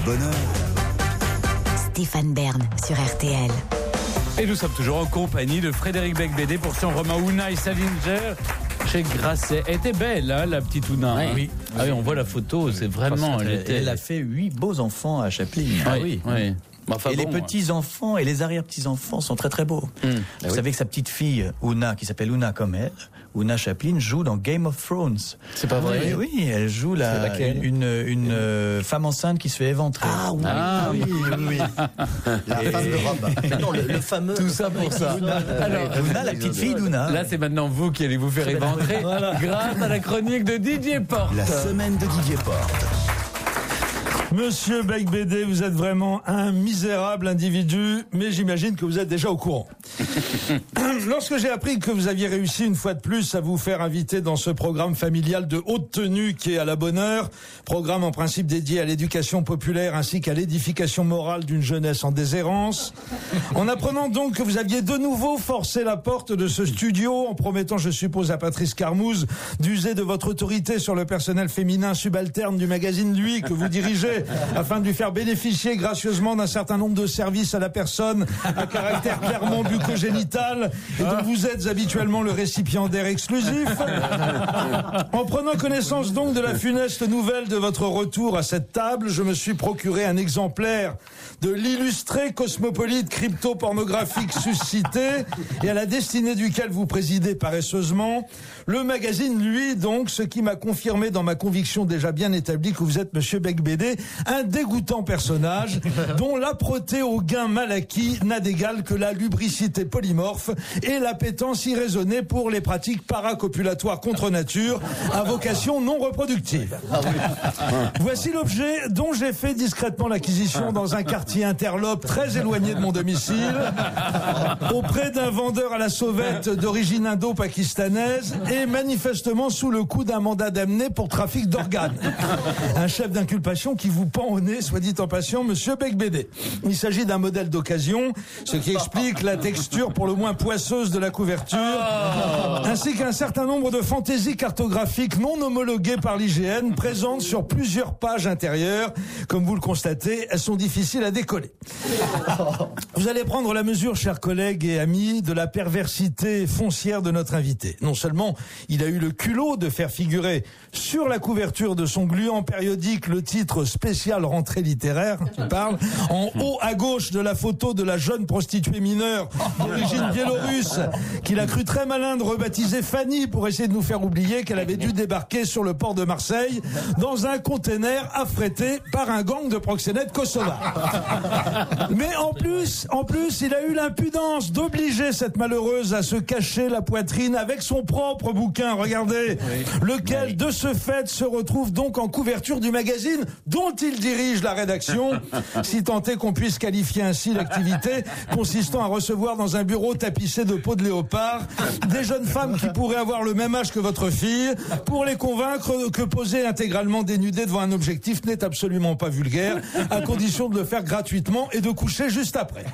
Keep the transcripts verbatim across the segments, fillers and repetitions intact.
bonne heure. Stéphane Bern sur R T L. Et nous sommes toujours en compagnie de Frédéric Becbédé pour son roman Ouna et Salinger chez Grasset. Elle était belle, hein, la petite Ouna. Oui. Hein. Oui. Ah oui, on voit la photo, c'est vraiment... Elle, Elle, était... elle a fait huit beaux enfants à Chaplin. Ah oui, oui. Enfin, et bon, les petits-enfants et les arrière-petits-enfants sont très très beaux. Hum. Vous Ah oui. savez que sa petite fille, Ouna, qui s'appelle Ouna comme elle, Ouna Chaplin, joue dans Game of Thrones. C'est pas vrai? Oui, oui, elle joue la, une, une, une euh, femme enceinte qui se fait éventrer. Ah oui, Ah, oui, oui, oui. La Et- femme de robe. Non, le, le fameux. Tout ça pour ça. Alors, Ouna, la petite fille d'Ouna. Là, c'est maintenant vous qui allez vous faire éventrer grâce à la chronique de Didier Porte. La semaine de Didier Porte. Monsieur Becbédé, vous êtes vraiment un misérable individu, mais j'imagine que vous êtes déjà au courant. Lorsque j'ai appris que vous aviez réussi une fois de plus à vous faire inviter dans ce programme familial de haute tenue qui est à la bonne heure, programme en principe dédié à l'éducation populaire ainsi qu'à l'édification morale d'une jeunesse en déshérence, en apprenant donc que vous aviez de nouveau forcé la porte de ce studio en promettant, je suppose, à Patrice Carmouze d'user de votre autorité sur le personnel féminin subalterne du magazine Lui que vous dirigez, afin de lui faire bénéficier gracieusement d'un certain nombre de services à la personne à caractère clairement bucogénital et dont vous êtes habituellement le récipiendaire exclusif. En prenant connaissance donc de la funeste nouvelle de votre retour à cette table, je me suis procuré un exemplaire de l'illustré cosmopolite crypto-pornographique suscité et à la destinée duquel vous présidez paresseusement, le magazine Lui donc, ce qui m'a confirmé dans ma conviction déjà bien établie que vous êtes Monsieur Becbédé, un dégoûtant personnage dont l'âpreté au gain mal acquis n'a d'égal que la lubricité polymorphe et l'appétence irraisonnée pour les pratiques paracopulatoires contre nature à vocation non reproductive. Voici l'objet dont j'ai fait discrètement l'acquisition dans un quartier interlope très éloigné de mon domicile, auprès d'un vendeur à la sauvette d'origine indo-pakistanaise et manifestement sous le coup d'un mandat d'amener pour trafic d'organes. Un chef d'inculpation qui vous pend au nez, soit dit en passant, Monsieur Becbédé. Il s'agit d'un modèle d'occasion, ce qui explique la texture pour le moins poisseuse de la couverture, ainsi qu'un certain nombre de fantaisies cartographiques non homologuées par l'I G N, présentes sur plusieurs pages intérieures. Comme vous le constatez, elles sont difficiles à décoller. Vous allez prendre la mesure, chers collègues et amis, de la perversité foncière de notre invité. Non seulement il a eu le culot de faire figurer sur la couverture de son gluant périodique le titre spécial rentrée littéraire, tu parles, en haut à gauche de la photo de la jeune prostituée mineure d'origine biélorusse qu'il a cru très malin de rebaptiser Fanny pour essayer de nous faire oublier qu'elle avait dû débarquer sur le port de Marseille dans un container affrété par un gang de proxénètes kosovars. Mais en plus, en plus, il a eu l'impudence d'obliger cette malheureuse à se cacher la poitrine avec son propre bouquin, regardez, lequel de ce fait se retrouve donc en couverture du magazine dont il dirige la rédaction, si tant est qu'on puisse qualifier ainsi l'activité consistant à recevoir dans un bureau tapissé de peau de léopard des jeunes femmes qui pourraient avoir le même âge que votre fille pour les convaincre que poser intégralement dénudées devant un objectif n'est absolument pas vulgaire, à condition de le faire gratuitement et de coucher juste après.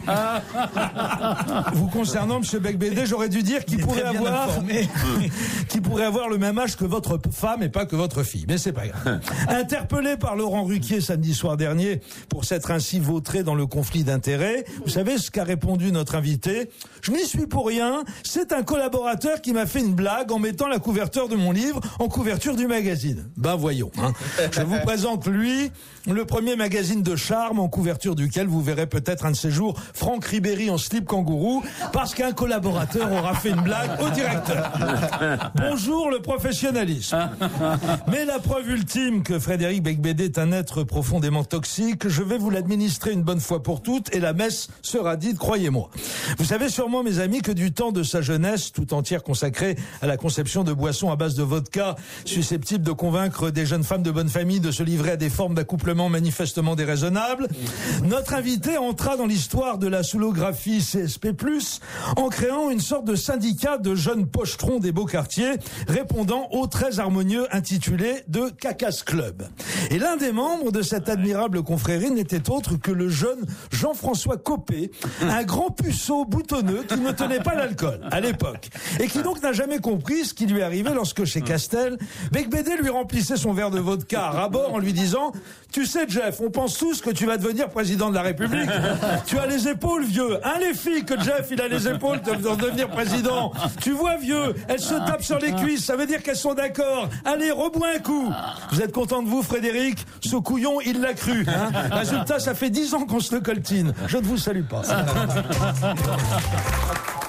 Vous concernant, Monsieur Becbédé, j'aurais dû dire qu'il pourrait avoir qui pourrait avoir le même âge que votre femme et pas que votre fille, mais c'est pas grave. Interpellé par Laurent Ruquier samedi soir dernier pour s'être ainsi vautré dans le conflit d'intérêts, vous savez ce qu'a répondu notre invité? Je n'y suis pour rien, c'est un collaborateur qui m'a fait une blague en mettant la couverture de mon livre en couverture du magazine. Ben voyons, hein. Je vous présente lui, le premier magazine de charme en couverture duquel vous verrez peut-être un de ces jours Franck Ribéry en slip kangourou parce qu'un collaborateur aura fait une blague au directeur. Bonjour le professionnalisme. Mais la preuve ultime que Frédéric Becbédé est un être profondément toxique, je vais vous l'administrer une bonne fois pour toutes et la messe sera dite, croyez-moi. Vous savez sûrement, mes amis, que du temps de sa jeunesse, tout entière consacrée à la conception de boissons à base de vodka, susceptibles de convaincre des jeunes femmes de bonne famille de se livrer à des formes d'accouplement manifestement déraisonnables, notre invité entra dans l'histoire de la soulographie C S P plus, en créant une sorte de syndicat de jeunes pochetrons des beaux quartiers, répondant au très harmonieux intitulé de Cacas Club. Et l'un des membres de cette admirable confrérie n'était autre que le jeune Jean-François Copé, un grand puceau boutonneux qui ne tenait pas l'alcool à l'époque, et qui donc n'a jamais compris ce qui lui arrivait lorsque chez Castel, Becbédé lui remplissait son verre de vodka à ras-bord en lui disant « Tu Tu sais, Jeff, on pense tous que tu vas devenir président de la République. Tu as les épaules, vieux. Hein, les filles, que Jeff, il a les épaules de, de devenir président. Tu vois, vieux, elles se tapent sur les cuisses. Ça veut dire qu'elles sont d'accord. Allez, rebois un coup. Vous êtes content de vous, Frédéric? Ce couillon, il l'a cru. Hein. Résultat, ça fait dix ans qu'on se le coltine. Je ne vous salue pas.